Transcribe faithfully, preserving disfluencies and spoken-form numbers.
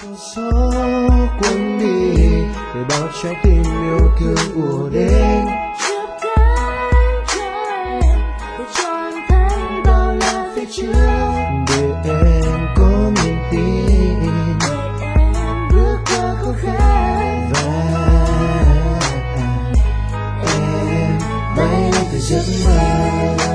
gió cuốn đi để bao trái tim yêu thương ùa đến, chắp cánh cho em để cho em thấy bao la phía trước, để em có niềm tin, để em bước qua khó khăn và em bay lên từ giấc mơ.